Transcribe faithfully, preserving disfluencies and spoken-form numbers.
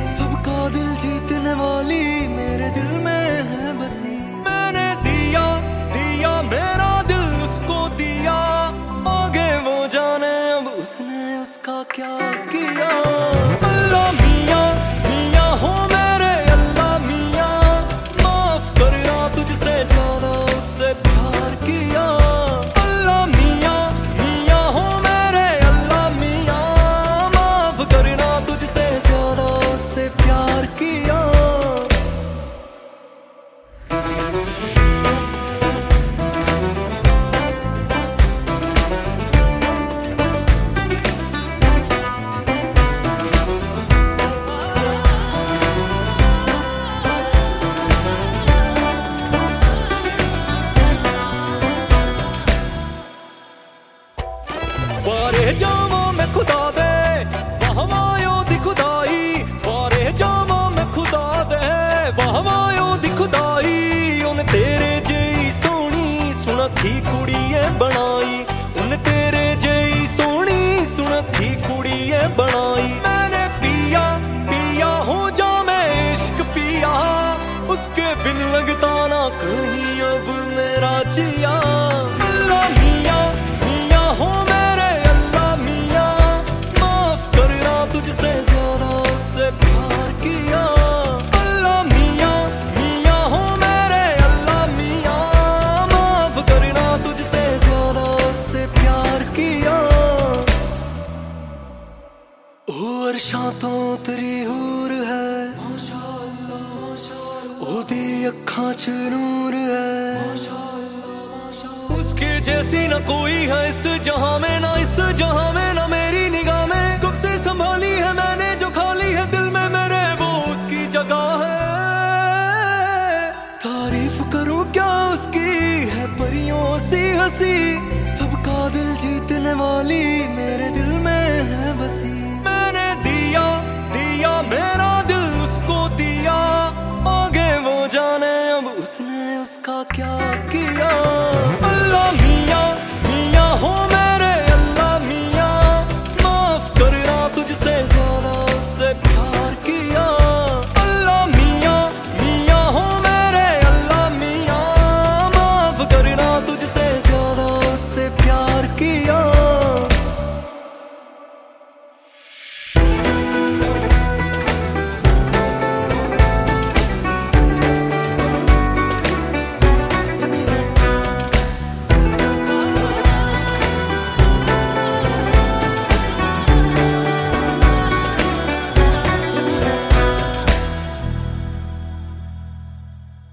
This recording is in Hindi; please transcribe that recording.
सबका दिल जीतने वाली मेरे दिल में है बसी। मैंने दिया दिया मेरा दिल उसको दिया, आगे वो जाने अब उसने उसका क्या किया। अल्लाह मियां मियां हो मेरे अल्लाह मियां, माफ करना तुझसे ज्यादा उससे प्यार किया। अल्लाह मियां मियां हो मेरे अल्लाह मियां, माफ करना तुझसे ज्यादा उससे प्यार किया। बारे जामा मैं खुदा दे वाह वायो दी खुदाई, बारे जामा मैं खुदा दे वाह वायो दी खुदाई। उन तेरे जेई सोनी सुनखी कुड़िए बनाई, उन तेरे जेई सोनी सुनखी कुड़िए बनाई। मैंने पिया पिया हो जा मैं इश्क पिया, उसके बिन लगता ना कहीं अब मेरा जिया। अल्लाह मियां मियां हो मेरे अल्लाह मियां, माफ करना तुझसे ज्यादा उससे प्यार किया। अल्लाह मियां मियां हो मेरे अल्लाह मियां, माफ करना तुझसे ज्यादा उससे प्यार किया। और शांतों उतरी हूर है ओदी अखां च नूर है, उसके जैसी ना कोई है इस जहां में, ना इस जहां में ना मेरी निगाह में। कब से संभाली है मैंने जो खाली है दिल में मेरे, वो उसकी जगह है। तारीफ करूं क्या उसकी है परियों सी हंसी,